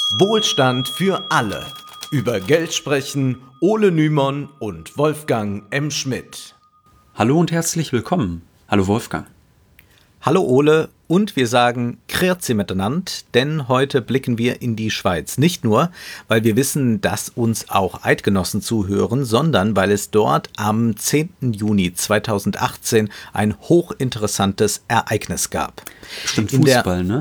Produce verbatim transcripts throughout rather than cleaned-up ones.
Wohlstand für alle. Über Geld sprechen Ole Nymon und Wolfgang M. Schmidt. Hallo und herzlich willkommen. Hallo Wolfgang. Hallo Ole, und wir sagen Grüezi miteinander, denn heute blicken wir in die Schweiz. Nicht nur, weil wir wissen, dass uns auch Eidgenossen zuhören, sondern weil es dort am zehnten Juni zweitausendachtzehn ein hochinteressantes Ereignis gab. Stimmt, Fußball, ne?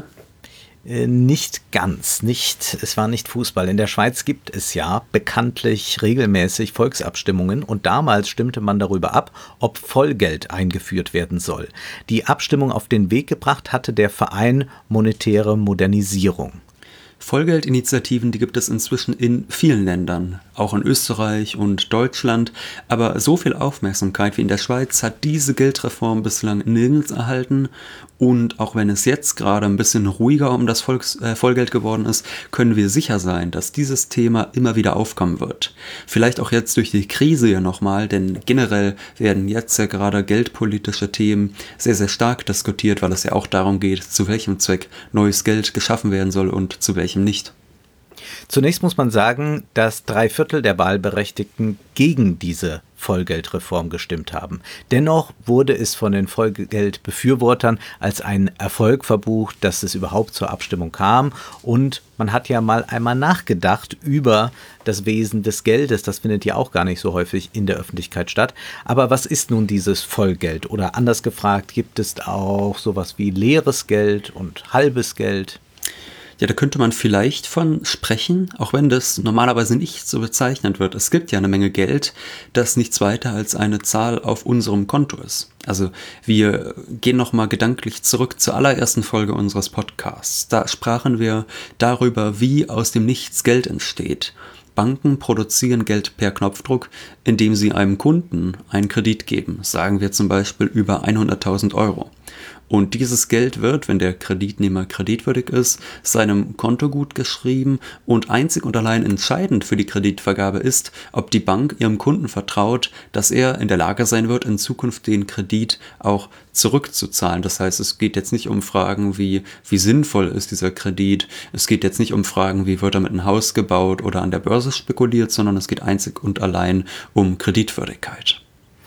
Nicht ganz, nicht. Es war nicht Fußball. In der Schweiz gibt es ja bekanntlich regelmäßig Volksabstimmungen und damals stimmte man darüber ab, ob Vollgeld eingeführt werden soll. Die Abstimmung auf den Weg gebracht hatte der Verein Monetäre Modernisierung. Vollgeldinitiativen, die gibt es inzwischen in vielen Ländern, auch in Österreich und Deutschland, aber so viel Aufmerksamkeit wie in der Schweiz hat diese Geldreform bislang nirgends erhalten, und auch wenn es jetzt gerade ein bisschen ruhiger um das Volks, äh, Vollgeld geworden ist, können wir sicher sein, dass dieses Thema immer wieder aufkommen wird. Vielleicht auch jetzt durch die Krise ja nochmal, denn generell werden jetzt ja gerade geldpolitische Themen sehr, sehr stark diskutiert, weil es ja auch darum geht, zu welchem Zweck neues Geld geschaffen werden soll und zu welchem nicht. Zunächst muss man sagen, dass drei Viertel der Wahlberechtigten gegen diese Vollgeldreform gestimmt haben. Dennoch wurde es von den Vollgeldbefürwortern als ein Erfolg verbucht, dass es überhaupt zur Abstimmung kam, und man hat ja mal einmal nachgedacht über das Wesen des Geldes. Das findet ja auch gar nicht so häufig in der Öffentlichkeit statt. Aber was ist nun dieses Vollgeld? Oder anders gefragt, gibt es auch sowas wie leeres Geld und halbes Geld? Ja, da könnte man vielleicht von sprechen, auch wenn das normalerweise nicht so bezeichnet wird. Es gibt ja eine Menge Geld, das nichts weiter als eine Zahl auf unserem Konto ist. Also wir gehen nochmal gedanklich zurück zur allerersten Folge unseres Podcasts. Da sprachen wir darüber, wie aus dem Nichts Geld entsteht. Banken produzieren Geld per Knopfdruck, indem sie einem Kunden einen Kredit geben, sagen wir zum Beispiel über hunderttausend Euro. Und dieses Geld wird, wenn der Kreditnehmer kreditwürdig ist, seinem Konto gut geschrieben, und einzig und allein entscheidend für die Kreditvergabe ist, ob die Bank ihrem Kunden vertraut, dass er in der Lage sein wird, in Zukunft den Kredit auch zurückzuzahlen. Das heißt, es geht jetzt nicht um Fragen wie, wie sinnvoll ist dieser Kredit, es geht jetzt nicht um Fragen, wie wird er mit einem Haus gebaut oder an der Börse spekuliert, sondern es geht einzig und allein um Kreditwürdigkeit.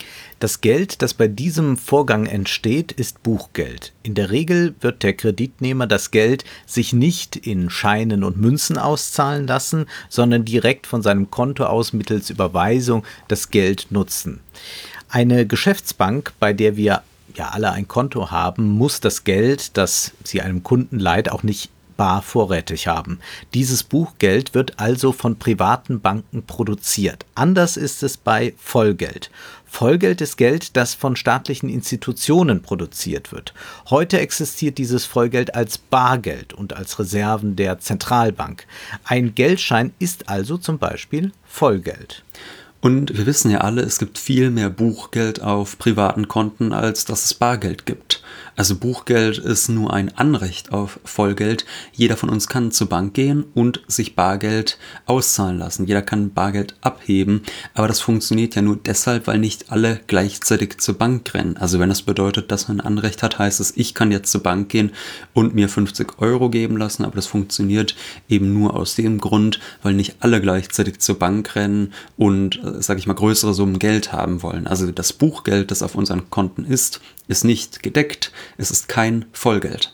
Das Geld, das bei diesem Vorgang entsteht, ist Buchgeld. In der Regel wird der Kreditnehmer das Geld sich nicht in Scheinen und Münzen auszahlen lassen, sondern direkt von seinem Konto aus mittels Überweisung das Geld nutzen. Eine Geschäftsbank, bei der wir ja alle ein Konto haben, muss das Geld, das sie einem Kunden leiht, auch nicht bar vorrätig haben. Dieses Buchgeld wird also von privaten Banken produziert. Anders ist es bei Vollgeld. Vollgeld ist Geld, das von staatlichen Institutionen produziert wird. Heute existiert dieses Vollgeld als Bargeld und als Reserven der Zentralbank. Ein Geldschein ist also zum Beispiel Vollgeld. Und wir wissen ja alle, es gibt viel mehr Buchgeld auf privaten Konten, als dass es Bargeld gibt. Also Buchgeld ist nur ein Anrecht auf Vollgeld. Jeder von uns kann zur Bank gehen und sich Bargeld auszahlen lassen. Jeder kann Bargeld abheben, aber das funktioniert ja nur deshalb, weil nicht alle gleichzeitig zur Bank rennen. Also wenn das bedeutet, dass man ein Anrecht hat, heißt es, ich kann jetzt zur Bank gehen und mir fünfzig Euro geben lassen, aber das funktioniert eben nur aus dem Grund, weil nicht alle gleichzeitig zur Bank rennen und, sage ich mal, größere Summen Geld haben wollen. Also das Buchgeld, das auf unseren Konten ist, ist nicht gedeckt. Es ist kein Vollgeld.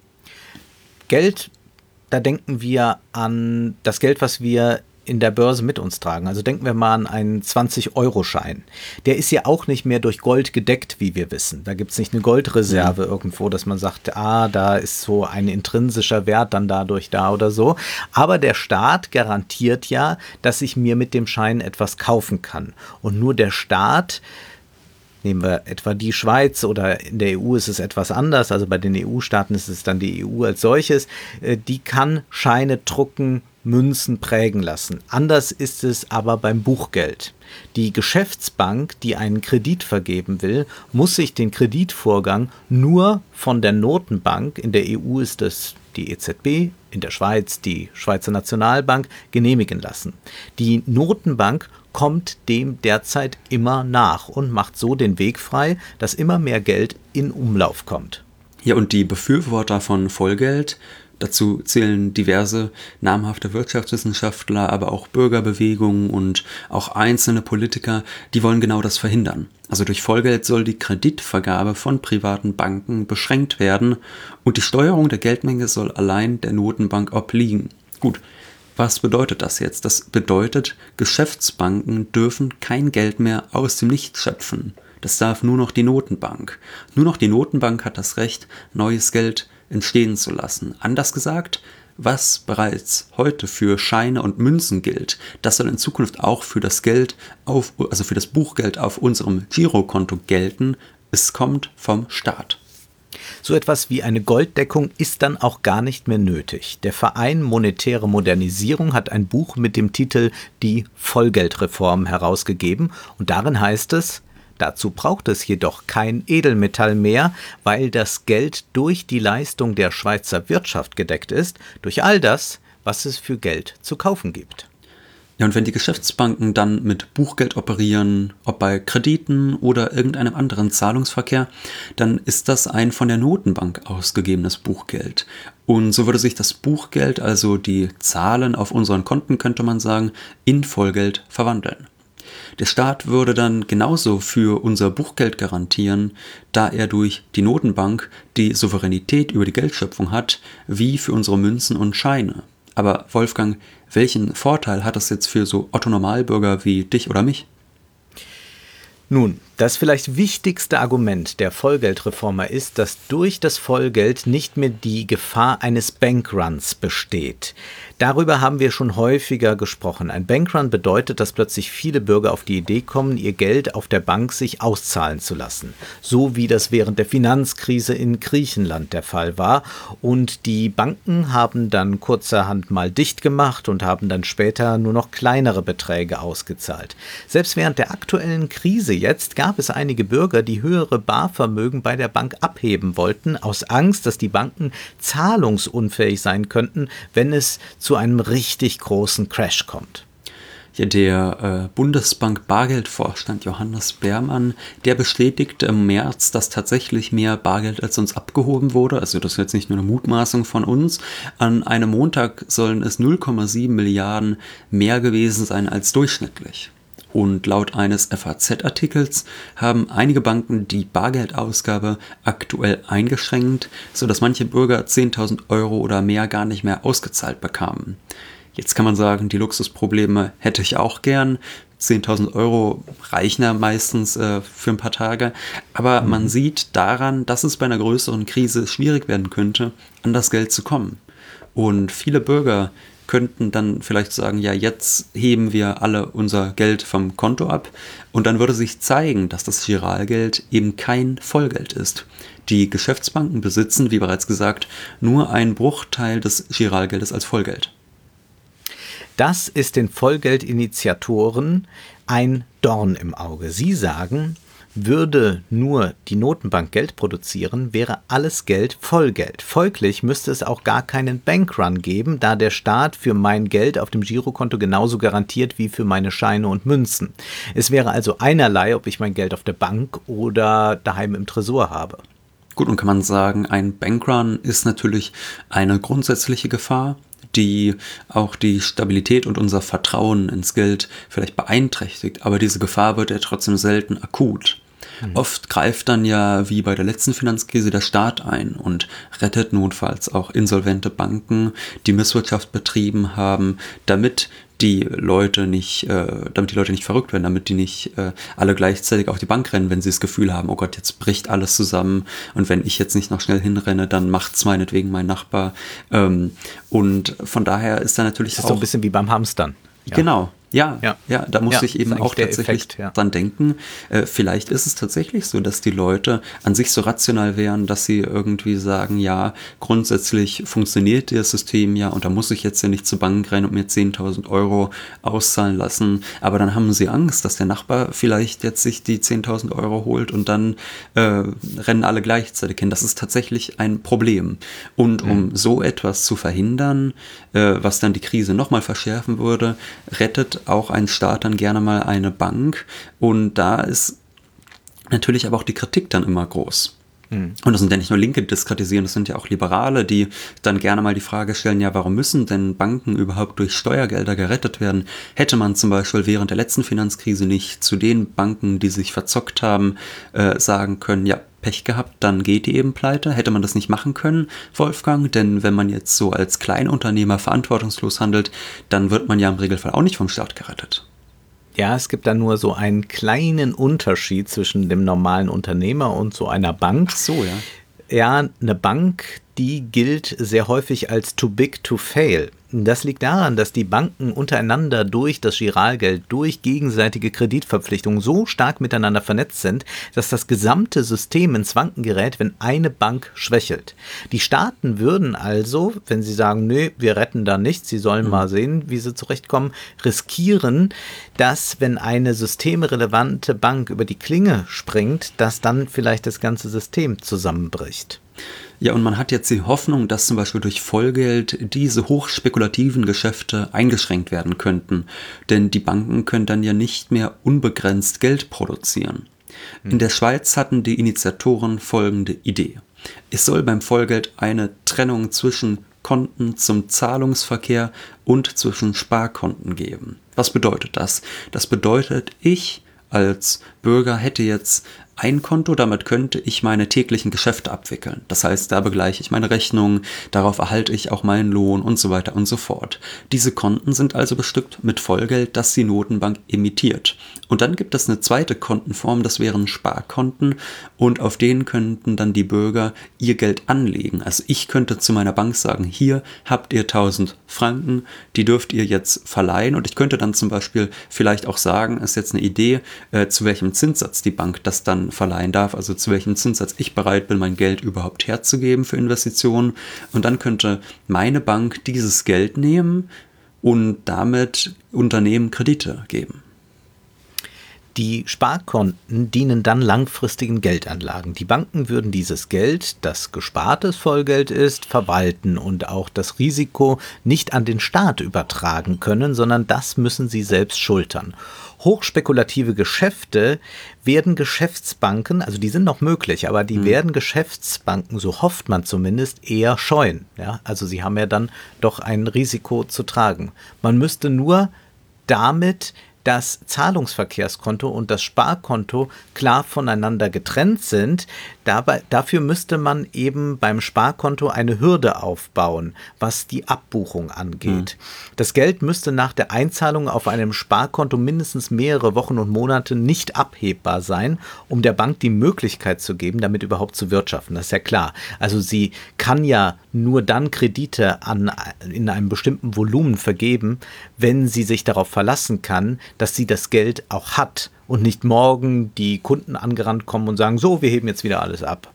Geld, da denken wir an das Geld, was wir in der Börse mit uns tragen. Also denken wir mal an einen zwanzig-Euro-Schein. Der ist ja auch nicht mehr durch Gold gedeckt, wie wir wissen. Da gibt es nicht eine Goldreserve mhm. irgendwo, dass man sagt, ah, da ist so ein intrinsischer Wert dann dadurch da oder so. Aber der Staat garantiert ja, dass ich mir mit dem Schein etwas kaufen kann. Und nur der Staat, nehmen wir etwa die Schweiz, oder in der E U ist es etwas anders, also bei den E U-Staaten ist es dann die E U als solches, die kann Scheine drucken, Münzen prägen lassen. Anders ist es aber beim Buchgeld. Die Geschäftsbank, die einen Kredit vergeben will, muss sich den Kreditvorgang nur von der Notenbank, in der E U ist es die E Z B, in der Schweiz die Schweizer Nationalbank, genehmigen lassen. Die Notenbank kommt dem derzeit immer nach und macht so den Weg frei, dass immer mehr Geld in Umlauf kommt. Ja, und die Befürworter von Vollgeld, dazu zählen diverse namhafte Wirtschaftswissenschaftler, aber auch Bürgerbewegungen und auch einzelne Politiker, die wollen genau das verhindern. Also durch Vollgeld soll die Kreditvergabe von privaten Banken beschränkt werden und die Steuerung der Geldmenge soll allein der Notenbank obliegen. Gut, was bedeutet das jetzt? Das bedeutet, Geschäftsbanken dürfen kein Geld mehr aus dem Nichts schöpfen. Das darf nur noch die Notenbank. Nur noch die Notenbank hat das Recht, neues Geld entstehen zu lassen. Anders gesagt, was bereits heute für Scheine und Münzen gilt, das soll in Zukunft auch für das Geld auf, also für das Buchgeld auf unserem Girokonto gelten. Es kommt vom Staat. So etwas wie eine Golddeckung ist dann auch gar nicht mehr nötig. Der Verein Monetäre Modernisierung hat ein Buch mit dem Titel Die Vollgeldreform herausgegeben und darin heißt es: Dazu braucht es jedoch kein Edelmetall mehr, weil das Geld durch die Leistung der Schweizer Wirtschaft gedeckt ist, durch all das, was es für Geld zu kaufen gibt. Ja, und wenn die Geschäftsbanken dann mit Buchgeld operieren, ob bei Krediten oder irgendeinem anderen Zahlungsverkehr, dann ist das ein von der Notenbank ausgegebenes Buchgeld. Und so würde sich das Buchgeld, also die Zahlen auf unseren Konten, könnte man sagen, in Vollgeld verwandeln. Der Staat würde dann genauso für unser Buchgeld garantieren, da er durch die Notenbank die Souveränität über die Geldschöpfung hat, wie für unsere Münzen und Scheine. Aber Wolfgang, welchen Vorteil hat das jetzt für so Otto-Normalbürger wie dich oder mich? Nun, das vielleicht wichtigste Argument der Vollgeldreformer ist, dass durch das Vollgeld nicht mehr die Gefahr eines Bankruns besteht. Darüber haben wir schon häufiger gesprochen. Ein Bankrun bedeutet, dass plötzlich viele Bürger auf die Idee kommen, ihr Geld auf der Bank sich auszahlen zu lassen. So wie das während der Finanzkrise in Griechenland der Fall war. Und die Banken haben dann kurzerhand mal dicht gemacht und haben dann später nur noch kleinere Beträge ausgezahlt. Selbst während der aktuellen Krise jetzt gab es einige Bürger, die höhere Barvermögen bei der Bank abheben wollten, aus Angst, dass die Banken zahlungsunfähig sein könnten, wenn es zu einem richtig großen Crash kommt. Ja, der äh, Bundesbank-Bargeldvorstand Johannes Beermann, der bestätigte im März, dass tatsächlich mehr Bargeld als uns abgehoben wurde. Also das ist jetzt nicht nur eine Mutmaßung von uns. An einem Montag sollen es null Komma sieben Milliarden mehr gewesen sein als durchschnittlich. Und laut eines F A Z-Artikels haben einige Banken die Bargeldausgabe aktuell eingeschränkt, sodass manche Bürger zehntausend Euro oder mehr gar nicht mehr ausgezahlt bekamen. Jetzt kann man sagen, die Luxusprobleme hätte ich auch gern. zehntausend Euro reichen ja meistens äh, für ein paar Tage. Aber mhm. man sieht daran, dass es bei einer größeren Krise schwierig werden könnte, an das Geld zu kommen. Und viele Bürger könnten dann vielleicht sagen, ja, jetzt heben wir alle unser Geld vom Konto ab und dann würde sich zeigen, dass das Giralgeld eben kein Vollgeld ist. Die Geschäftsbanken besitzen, wie bereits gesagt, nur einen Bruchteil des Giralgeldes als Vollgeld. Das ist den Vollgeldinitiatoren ein Dorn im Auge. Sie sagen, würde nur die Notenbank Geld produzieren, wäre alles Geld Vollgeld. Folglich müsste es auch gar keinen Bankrun geben, da der Staat für mein Geld auf dem Girokonto genauso garantiert wie für meine Scheine und Münzen. Es wäre also einerlei, ob ich mein Geld auf der Bank oder daheim im Tresor habe. Gut, und kann man sagen, ein Bankrun ist natürlich eine grundsätzliche Gefahr, die auch die Stabilität und unser Vertrauen ins Geld vielleicht beeinträchtigt. Aber diese Gefahr wird ja trotzdem selten akut. Mhm. Oft greift dann ja, wie bei der letzten Finanzkrise, der Staat ein und rettet notfalls auch insolvente Banken, die Misswirtschaft betrieben haben, damit die Leute nicht, äh, damit die Leute nicht verrückt werden, damit die nicht äh, alle gleichzeitig auf die Bank rennen, wenn sie das Gefühl haben, oh Gott, jetzt bricht alles zusammen und wenn ich jetzt nicht noch schnell hinrenne, dann macht's meinetwegen mein Nachbar. Ähm, und von daher ist da natürlich das ist auch so ein bisschen wie beim Hamstern. Ja. Genau. Ja, ja, ja, da muss ja, ich eben auch tatsächlich Effekt, ja. dran denken. Äh, vielleicht ist es tatsächlich so, dass die Leute an sich so rational wären, dass sie irgendwie sagen, ja, grundsätzlich funktioniert das System ja und da muss ich jetzt ja nicht zur Bank rennen und mir zehntausend Euro auszahlen lassen. Aber dann haben sie Angst, dass der Nachbar vielleicht jetzt sich die zehntausend Euro holt und dann äh, rennen alle gleichzeitig hin. Das ist tatsächlich ein Problem. Und um mhm. so etwas zu verhindern, äh, was dann die Krise nochmal verschärfen würde, rettet auch ein Staat dann gerne mal eine Bank und da ist natürlich aber auch die Kritik dann immer groß. Und das sind ja nicht nur Linke, die das kritisieren, das sind ja auch Liberale, die dann gerne mal die Frage stellen, ja, warum müssen denn Banken überhaupt durch Steuergelder gerettet werden? Hätte man zum Beispiel während der letzten Finanzkrise nicht zu den Banken, die sich verzockt haben, äh, sagen können, ja, Pech gehabt, dann geht die eben pleite. Hätte man das nicht machen können, Wolfgang? Denn wenn man jetzt so als Kleinunternehmer verantwortungslos handelt, dann wird man ja im Regelfall auch nicht vom Staat gerettet. Ja, es gibt da nur so einen kleinen Unterschied zwischen dem normalen Unternehmer und so einer Bank. Ach so, ja. Ja, eine Bank, die gilt sehr häufig als too big to fail. Das liegt daran, dass die Banken untereinander durch das Giralgeld, durch gegenseitige Kreditverpflichtungen so stark miteinander vernetzt sind, dass das gesamte System ins Wanken gerät, wenn eine Bank schwächelt. Die Staaten würden also, wenn sie sagen, nö, wir retten da nichts, sie sollen mhm. mal sehen, wie sie zurechtkommen, riskieren, dass, wenn eine systemrelevante Bank über die Klinge springt, dass dann vielleicht das ganze System zusammenbricht. Ja, und man hat jetzt die Hoffnung, dass zum Beispiel durch Vollgeld diese hochspekulativen Geschäfte eingeschränkt werden könnten. Denn die Banken können dann ja nicht mehr unbegrenzt Geld produzieren. Hm. In der Schweiz hatten die Initiatoren folgende Idee. Es soll beim Vollgeld eine Trennung zwischen Konten zum Zahlungsverkehr und zwischen Sparkonten geben. Was bedeutet das? Das bedeutet, ich als Bürger hätte jetzt ein Konto, damit könnte ich meine täglichen Geschäfte abwickeln. Das heißt, da begleiche ich meine Rechnungen, darauf erhalte ich auch meinen Lohn und so weiter und so fort. Diese Konten sind also bestückt mit Vollgeld, das die Notenbank emittiert. Und dann gibt es eine zweite Kontenform, das wären Sparkonten, und auf denen könnten dann die Bürger ihr Geld anlegen. Also ich könnte zu meiner Bank sagen, hier habt ihr tausend Franken, die dürft ihr jetzt verleihen, und ich könnte dann zum Beispiel vielleicht auch sagen, ist jetzt eine Idee, äh, zu welchem Zinssatz die Bank das dann verleihen darf, also zu welchem Zinssatz ich bereit bin, mein Geld überhaupt herzugeben für Investitionen. Und dann könnte meine Bank dieses Geld nehmen und damit Unternehmen Kredite geben. Die Sparkonten dienen dann langfristigen Geldanlagen. Die Banken würden dieses Geld, das gespartes Vollgeld ist, verwalten und auch das Risiko nicht an den Staat übertragen können, sondern das müssen sie selbst schultern. Hochspekulative Geschäfte werden Geschäftsbanken, also die sind noch möglich, aber die mhm. werden Geschäftsbanken, so hofft man zumindest, eher scheuen. Ja, also sie haben ja dann doch ein Risiko zu tragen. Man müsste nur damit das Zahlungsverkehrskonto und das Sparkonto klar voneinander getrennt sind. Dabei, dafür müsste man eben beim Sparkonto eine Hürde aufbauen, was die Abbuchung angeht. Mhm. Das Geld müsste nach der Einzahlung auf einem Sparkonto mindestens mehrere Wochen und Monate nicht abhebbar sein, um der Bank die Möglichkeit zu geben, damit überhaupt zu wirtschaften. Das ist ja klar. Also sie kann ja nur dann Kredite an, in einem bestimmten Volumen vergeben, wenn sie sich darauf verlassen kann, dass sie das Geld auch hat und nicht morgen die Kunden angerannt kommen und sagen, so, wir heben jetzt wieder alles ab.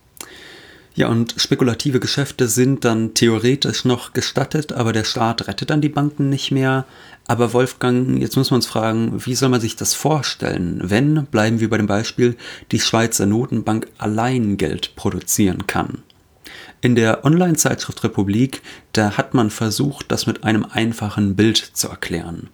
Ja, und spekulative Geschäfte sind dann theoretisch noch gestattet, aber der Staat rettet dann die Banken nicht mehr. Aber Wolfgang, jetzt muss man uns fragen, wie soll man sich das vorstellen, wenn, bleiben wir bei dem Beispiel, die Schweizer Notenbank allein Geld produzieren kann? In der Online-Zeitschrift Republik, da hat man versucht, das mit einem einfachen Bild zu erklären.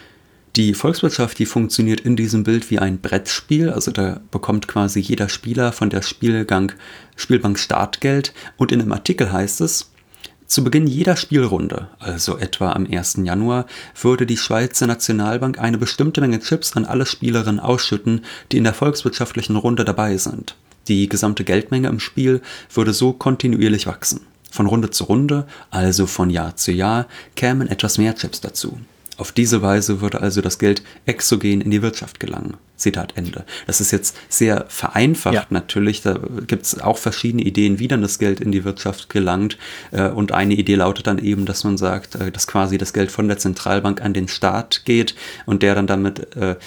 Die Volkswirtschaft, die funktioniert in diesem Bild wie ein Brettspiel, also da bekommt quasi jeder Spieler von der Spielgang, Spielbank Startgeld, und in dem Artikel heißt es, zu Beginn jeder Spielrunde, also etwa am ersten Januar, würde die Schweizer Nationalbank eine bestimmte Menge Chips an alle Spielerinnen ausschütten, die in der volkswirtschaftlichen Runde dabei sind. Die gesamte Geldmenge im Spiel würde so kontinuierlich wachsen. Von Runde zu Runde, also von Jahr zu Jahr, kämen etwas mehr Chips dazu. Auf diese Weise würde also das Geld exogen in die Wirtschaft gelangen. Zitat Ende. Das ist jetzt sehr vereinfacht ja. natürlich. Da gibt es auch verschiedene Ideen, wie dann das Geld in die Wirtschaft gelangt. Und eine Idee lautet dann eben, dass man sagt, dass quasi das Geld von der Zentralbank an den Staat geht und der dann damit,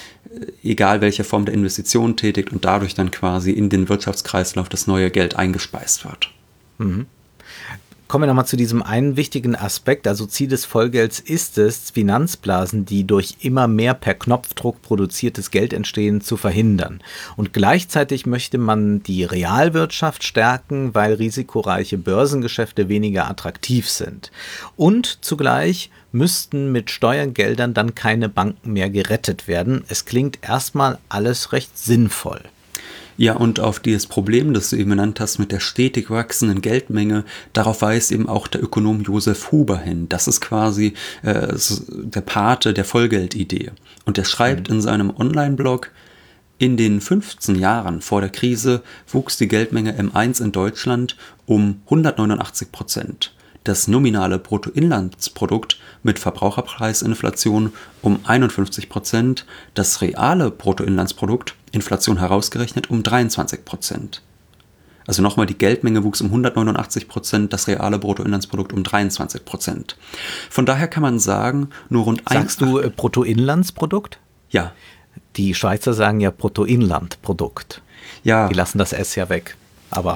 egal welche Form der Investition tätigt, und dadurch dann quasi in den Wirtschaftskreislauf das neue Geld eingespeist wird. Mhm. Kommen wir nochmal zu diesem einen wichtigen Aspekt. Also Ziel des Vollgelds ist es, Finanzblasen, die durch immer mehr per Knopfdruck produziertes Geld entstehen, zu verhindern. Und gleichzeitig möchte man die Realwirtschaft stärken, weil risikoreiche Börsengeschäfte weniger attraktiv sind. Und zugleich müssten mit Steuergeldern dann keine Banken mehr gerettet werden. Es klingt erstmal alles recht sinnvoll. Ja, und auf dieses Problem, das du eben genannt hast, mit der stetig wachsenden Geldmenge, darauf weist eben auch der Ökonom Josef Huber hin. Das ist quasi äh, der Pate der Vollgeldidee. Und er schreibt mhm. in seinem Online-Blog: In den fünfzehn Jahren vor der Krise wuchs die Geldmenge M eins in Deutschland um hundertneunundachtzig Prozent. Das nominale Bruttoinlandsprodukt mit Verbraucherpreisinflation um einundfünfzig Prozent, das reale Bruttoinlandsprodukt, Inflation herausgerechnet, um dreiundzwanzig Prozent. Also nochmal, die Geldmenge wuchs um hundertneunundachtzig Prozent, das reale Bruttoinlandsprodukt um dreiundzwanzig Prozent. Von daher kann man sagen, nur rund ein... Sagst du äh, Bruttoinlandsprodukt? Ja. Die Schweizer sagen ja Bruttoinlandprodukt. Ja. Die lassen das S ja weg. Aber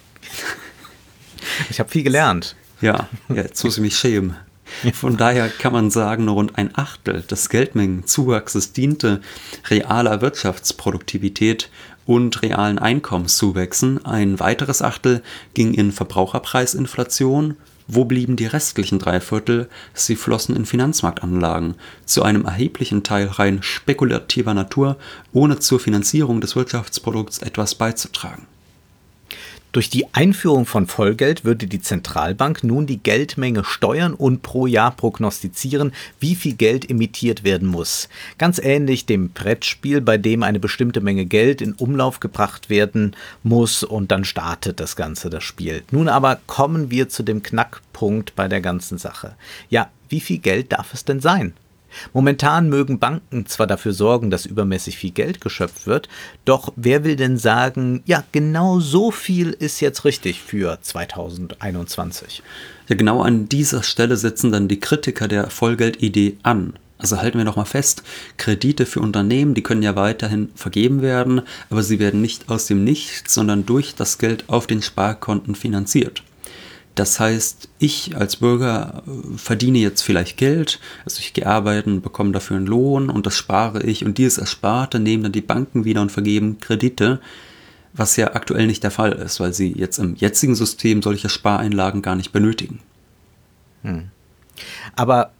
ich habe viel gelernt. Ja, ja, jetzt muss ich mich schämen. Von daher kann man sagen, nur rund ein Achtel des Geldmengenzuwachses diente realer Wirtschaftsproduktivität und realen Einkommenszuwächsen. Ein weiteres Achtel ging in Verbraucherpreisinflation. Wo blieben die restlichen drei Viertel? Sie flossen in Finanzmarktanlagen, zu einem erheblichen Teil rein spekulativer Natur, ohne zur Finanzierung des Wirtschaftsprodukts etwas beizutragen. Durch die Einführung von Vollgeld würde die Zentralbank nun die Geldmenge steuern und pro Jahr prognostizieren, wie viel Geld emittiert werden muss. Ganz ähnlich dem Brettspiel, bei dem eine bestimmte Menge Geld in Umlauf gebracht werden muss und dann startet das Ganze, das Spiel. Nun aber kommen wir zu dem Knackpunkt bei der ganzen Sache. Ja, wie viel Geld darf es denn sein? Momentan mögen Banken zwar dafür sorgen, dass übermäßig viel Geld geschöpft wird, doch wer will denn sagen, ja, genau so viel ist jetzt richtig für zweitausendeinundzwanzig? Ja, genau an dieser Stelle setzen dann die Kritiker der Vollgeldidee an. Also halten wir noch mal fest, Kredite für Unternehmen, die können ja weiterhin vergeben werden, aber sie werden nicht aus dem Nichts, sondern durch das Geld auf den Sparkonten finanziert. Das heißt, ich als Bürger verdiene jetzt vielleicht Geld, also ich gehe arbeiten, bekomme dafür einen Lohn und das spare ich und dieses Ersparte nehmen dann die Banken wieder und vergeben Kredite, was ja aktuell nicht der Fall ist, weil sie jetzt im jetzigen System solche Spareinlagen gar nicht benötigen. Hm. Aber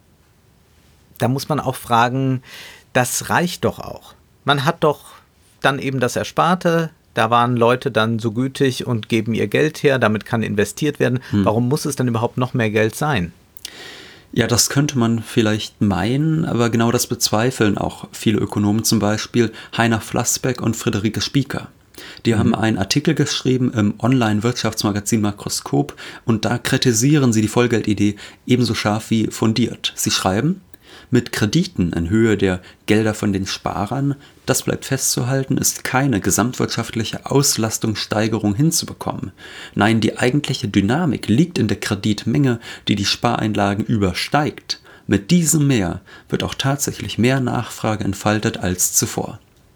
da muss man auch fragen, das reicht doch auch. Man hat doch dann eben das Ersparte. Da waren Leute dann so gütig und geben ihr Geld her, damit kann investiert werden. Hm. Warum muss es dann überhaupt noch mehr Geld sein? Ja, das könnte man vielleicht meinen, aber genau das bezweifeln auch viele Ökonomen, zum Beispiel Heiner Flassbeck und Friederike Spieker. Die mhm. haben einen Artikel geschrieben im Online-Wirtschaftsmagazin Makroskop und da kritisieren sie die Vollgeldidee ebenso scharf wie fundiert. Sie schreiben: Mit Krediten in Höhe der Gelder von den Sparern, das bleibt festzuhalten, ist keine gesamtwirtschaftliche Auslastungssteigerung hinzubekommen. Nein, die eigentliche Dynamik liegt in der Kreditmenge, die die Spareinlagen übersteigt. Mit diesem Mehr wird auch tatsächlich mehr Nachfrage entfaltet als zuvor.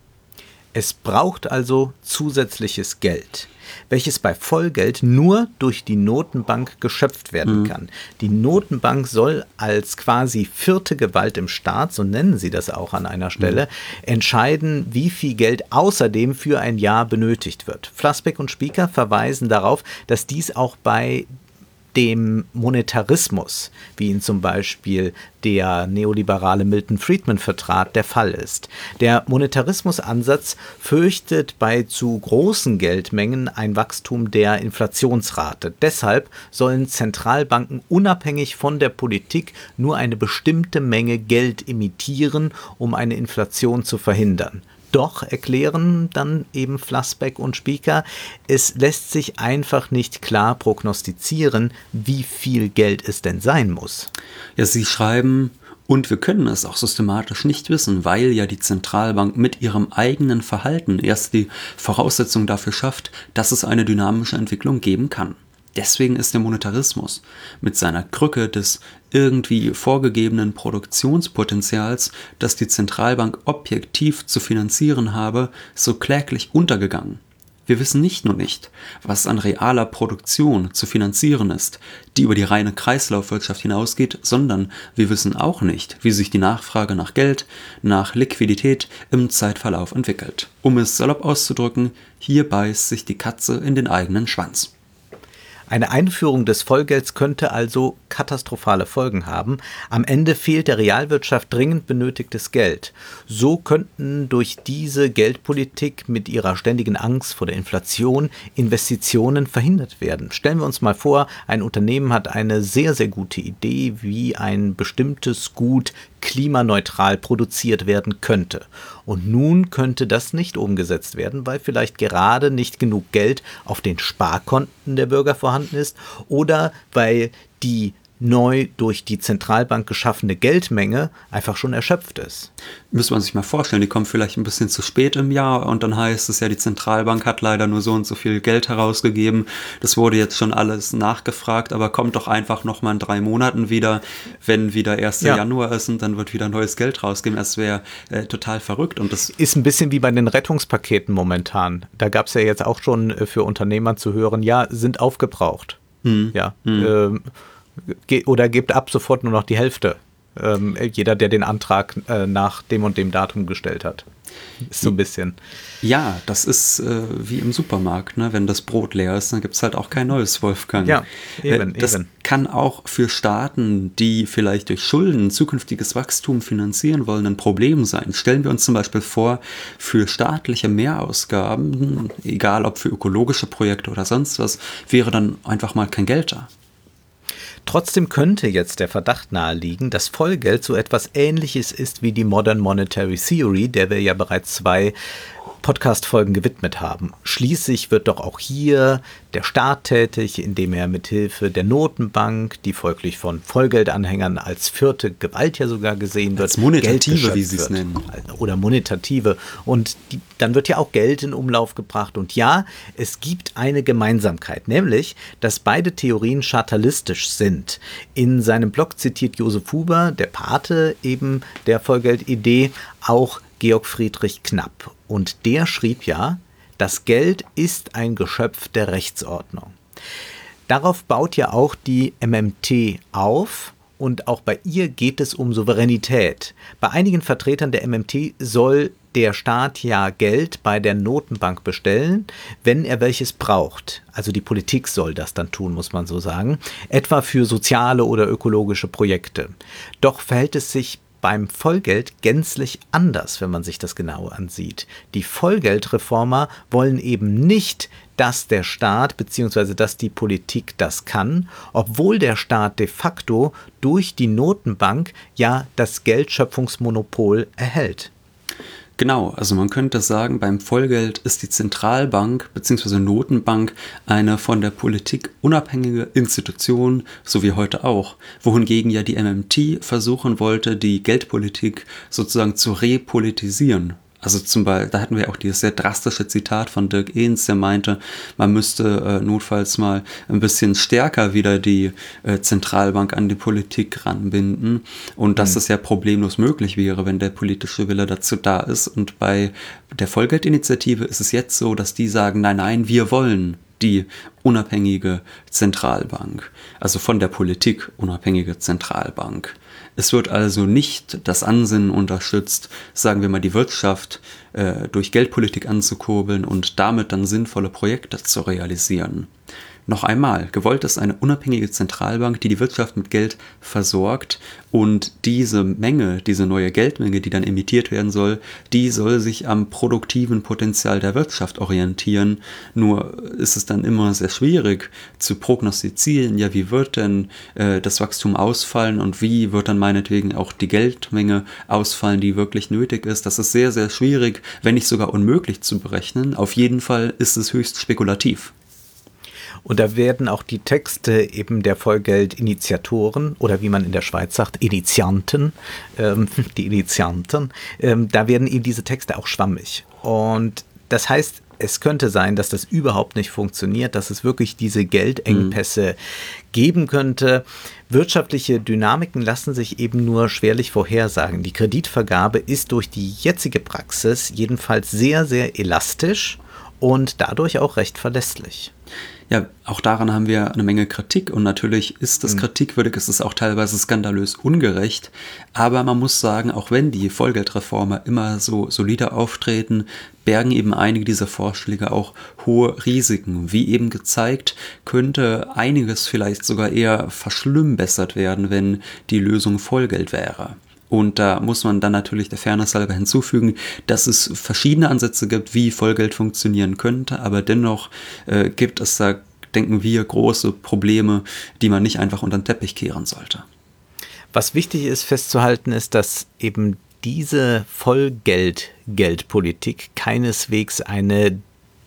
Es braucht also zusätzliches Geld, welches bei Vollgeld nur durch die Notenbank geschöpft werden mhm. kann. Die Notenbank soll als quasi vierte Gewalt im Staat, so nennen sie das auch an einer Stelle, mhm. entscheiden, wie viel Geld außerdem für ein Jahr benötigt wird. Flassbeck und Spieker verweisen darauf, dass dies auch bei dem Monetarismus, wie ihn zum Beispiel der neoliberale Milton Friedman vertrat, der Fall ist. Der Monetarismusansatz fürchtet bei zu großen Geldmengen ein Wachstum der Inflationsrate. Deshalb sollen Zentralbanken unabhängig von der Politik nur eine bestimmte Menge Geld emittieren, um eine Inflation zu verhindern. Doch erklären dann eben Flassbeck und Spieker, es lässt sich einfach nicht klar prognostizieren, wie viel Geld es denn sein muss. Ja, sie schreiben, und wir können es auch systematisch nicht wissen, weil ja die Zentralbank mit ihrem eigenen Verhalten erst die Voraussetzung dafür schafft, dass es eine dynamische Entwicklung geben kann. Deswegen ist der Monetarismus mit seiner Krücke des irgendwie vorgegebenen Produktionspotenzials, das die Zentralbank objektiv zu finanzieren habe, so kläglich untergegangen. Wir wissen nicht nur nicht, was an realer Produktion zu finanzieren ist, die über die reine Kreislaufwirtschaft hinausgeht, sondern wir wissen auch nicht, wie sich die Nachfrage nach Geld, nach Liquidität im Zeitverlauf entwickelt. Um es salopp auszudrücken, hier beißt sich die Katze in den eigenen Schwanz. Eine Einführung des Vollgelds könnte also katastrophale Folgen haben. Am Ende fehlt der Realwirtschaft dringend benötigtes Geld. So könnten durch diese Geldpolitik mit ihrer ständigen Angst vor der Inflation Investitionen verhindert werden. Stellen wir uns mal vor, ein Unternehmen hat eine sehr, sehr gute Idee, wie ein bestimmtes Gut klimaneutral produziert werden könnte. Und nun könnte das nicht umgesetzt werden, weil vielleicht gerade nicht genug Geld auf den Sparkonten der Bürger vorhanden ist oder weil die neu durch die Zentralbank geschaffene Geldmenge einfach schon erschöpft ist. Müsste man sich mal vorstellen, die kommen vielleicht ein bisschen zu spät im Jahr und dann heißt es ja, die Zentralbank hat leider nur so und so viel Geld herausgegeben. Das wurde jetzt schon alles nachgefragt, aber kommt doch einfach nochmal in drei Monaten wieder, wenn wieder erster Ja. Januar ist und dann wird wieder neues Geld rausgegeben. Das wäre äh, total verrückt. Und das ist ein bisschen wie bei den Rettungspaketen momentan. Da gab es ja jetzt auch schon äh, für Unternehmer zu hören, ja, sind aufgebraucht. Hm. Ja, hm. Ähm, oder gebt ab sofort nur noch die Hälfte. Ähm, jeder, der den Antrag äh, nach dem und dem Datum gestellt hat. Ist so ein bisschen. Ja, das ist äh, wie im Supermarkt, ne? Wenn das Brot leer ist, dann gibt es halt auch kein neues, Wolfgang. Ja, eben, äh, das eben. kann auch für Staaten, die vielleicht durch Schulden zukünftiges Wachstum finanzieren wollen, ein Problem sein. Stellen wir uns zum Beispiel vor, für staatliche Mehrausgaben, egal ob für ökologische Projekte oder sonst was, wäre dann einfach mal kein Geld da. Trotzdem könnte jetzt der Verdacht naheliegen, dass Vollgeld so etwas Ähnliches ist wie die Modern Monetary Theory, der wir ja bereits zwei Podcast-Folgen gewidmet haben. Schließlich wird doch auch hier der Staat tätig, indem er mithilfe der Notenbank, die folglich von Vollgeldanhängern als vierte Gewalt ja sogar gesehen wird, als monetative, wie sie es nennen. Oder monetative. Und die, dann wird ja auch Geld in Umlauf gebracht. Und ja, es gibt eine Gemeinsamkeit, nämlich, dass beide Theorien chartalistisch sind. In seinem Blog zitiert Josef Huber, der Pate eben der Vollgeldidee, auch Georg Friedrich Knapp. Und der schrieb ja, das Geld ist ein Geschöpf der Rechtsordnung. Darauf baut ja auch die M M T auf und auch bei ihr geht es um Souveränität. Bei einigen Vertretern der M M T soll der Staat ja Geld bei der Notenbank bestellen, wenn er welches braucht. Also die Politik soll das dann tun, muss man so sagen, etwa für soziale oder ökologische Projekte. Doch verhält es sich beim Vollgeld gänzlich anders, wenn man sich das genau ansieht. Die Vollgeldreformer wollen eben nicht, dass der Staat bzw. dass die Politik das kann, obwohl der Staat de facto durch die Notenbank ja das Geldschöpfungsmonopol erhält. Genau, also man könnte sagen, beim Vollgeld ist die Zentralbank bzw. Notenbank eine von der Politik unabhängige Institution, so wie heute auch, wohingegen ja die M M T versuchen wollte, die Geldpolitik sozusagen zu repolitisieren. Also zum Beispiel, da hatten wir auch dieses sehr drastische Zitat von Dirk Ehns, der meinte, man müsste äh, notfalls mal ein bisschen stärker wieder die äh, Zentralbank an die Politik ranbinden und dass mhm. das ja problemlos möglich wäre, wenn der politische Wille dazu da ist. Und bei der Vollgeldinitiative ist es jetzt so, dass die sagen, nein, nein, wir wollen die unabhängige Zentralbank, also von der Politik unabhängige Zentralbank. Es wird also nicht das Ansinnen unterstützt, sagen wir mal, die Wirtschaft äh, durch Geldpolitik anzukurbeln und damit dann sinnvolle Projekte zu realisieren. Noch einmal, gewollt ist eine unabhängige Zentralbank, die die Wirtschaft mit Geld versorgt und diese Menge, diese neue Geldmenge, die dann emittiert werden soll, die soll sich am produktiven Potenzial der Wirtschaft orientieren. Nur ist es dann immer sehr schwierig zu prognostizieren, ja, wie wird denn äh, das Wachstum ausfallen und wie wird dann meinetwegen auch die Geldmenge ausfallen, die wirklich nötig ist. Das ist sehr, sehr schwierig, wenn nicht sogar unmöglich zu berechnen. Auf jeden Fall ist es höchst spekulativ. Und da werden auch die Texte eben der Vollgeldinitiatoren oder wie man in der Schweiz sagt, Initianten, ähm, die Initianten, ähm, da werden eben diese Texte auch schwammig. Und das heißt, es könnte sein, dass das überhaupt nicht funktioniert, dass es wirklich diese Geldengpässe mhm. geben könnte. Wirtschaftliche Dynamiken lassen sich eben nur schwerlich vorhersagen. Die Kreditvergabe ist durch die jetzige Praxis jedenfalls sehr, sehr elastisch. und dadurch auch recht verlässlich. Ja, auch daran haben wir eine Menge Kritik und natürlich ist das mhm. kritikwürdig, es ist auch teilweise skandalös ungerecht, aber man muss sagen, auch wenn die Vollgeldreformer immer so solide auftreten, bergen eben einige dieser Vorschläge auch hohe Risiken. Wie eben gezeigt, könnte einiges vielleicht sogar eher verschlimmbessert werden, wenn die Lösung Vollgeld wäre. Und da muss man dann natürlich der Fairness halber hinzufügen, dass es verschiedene Ansätze gibt, wie Vollgeld funktionieren könnte, aber dennoch äh, gibt es da, denken wir, große Probleme, die man nicht einfach unter den Teppich kehren sollte. Was wichtig ist festzuhalten, ist, dass eben diese Vollgeld-Geldpolitik keineswegs eine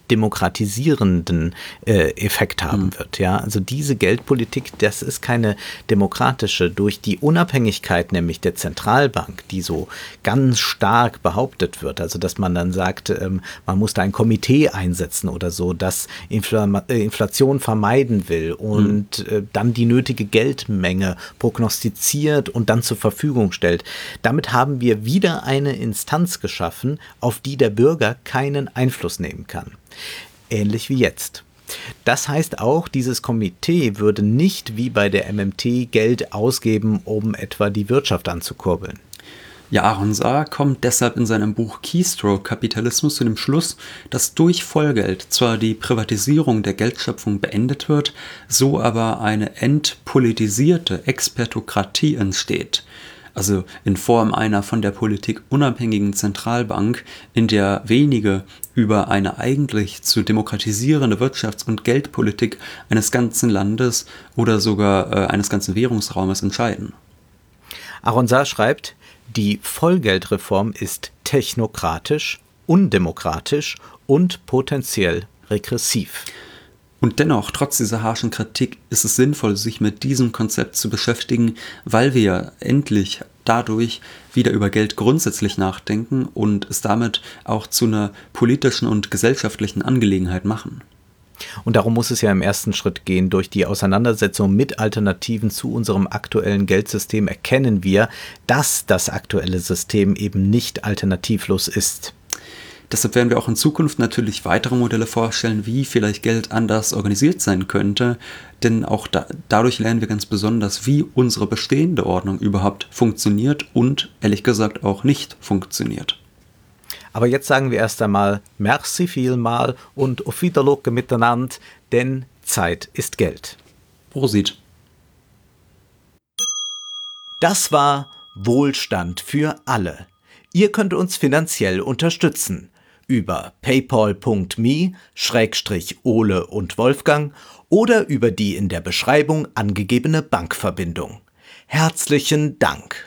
demokratisierenden äh, Effekt haben mhm. wird. Ja, also diese Geldpolitik, das ist keine demokratische. Durch die Unabhängigkeit nämlich der Zentralbank, die so ganz stark behauptet wird, also dass man dann sagt, ähm, man muss da ein Komitee einsetzen oder so, das Infl- äh, Inflation vermeiden will und mhm. äh, dann die nötige Geldmenge prognostiziert und dann zur Verfügung stellt. Damit haben wir wieder eine Instanz geschaffen, auf die der Bürger keinen Einfluss nehmen kann. Ähnlich wie jetzt. Das heißt auch, dieses Komitee würde nicht wie bei der M M T Geld ausgeben, um etwa die Wirtschaft anzukurbeln. Ja, Aaron Saar kommt deshalb in seinem Buch Keystroke Kapitalismus zu dem Schluss, dass durch Vollgeld zwar die Privatisierung der Geldschöpfung beendet wird, so aber eine entpolitisierte Expertokratie entsteht. Also in Form einer von der Politik unabhängigen Zentralbank, in der wenige über eine eigentlich zu demokratisierende Wirtschafts- und Geldpolitik eines ganzen Landes oder sogar äh, eines ganzen Währungsraumes entscheiden. Aaron Saar schreibt, die Vollgeldreform ist technokratisch, undemokratisch und potenziell regressiv. Und dennoch, trotz dieser harschen Kritik, ist es sinnvoll, sich mit diesem Konzept zu beschäftigen, weil wir ja endlich dadurch wieder über Geld grundsätzlich nachdenken und es damit auch zu einer politischen und gesellschaftlichen Angelegenheit machen. Und darum muss es ja im ersten Schritt gehen. Durch die Auseinandersetzung mit Alternativen zu unserem aktuellen Geldsystem erkennen wir, dass das aktuelle System eben nicht alternativlos ist. Deshalb werden wir auch in Zukunft natürlich weitere Modelle vorstellen, wie vielleicht Geld anders organisiert sein könnte, denn auch da, dadurch lernen wir ganz besonders, wie unsere bestehende Ordnung überhaupt funktioniert und ehrlich gesagt auch nicht funktioniert. Aber jetzt sagen wir erst einmal merci vielmal und auf Wiedersehen miteinander, denn Zeit ist Geld. Prosit. Das war Wohlstand für alle. Ihr könnt uns finanziell unterstützen über paypal punkt me Schrägstrich Ole und Wolfgang oder über die in der Beschreibung angegebene Bankverbindung. Herzlichen Dank!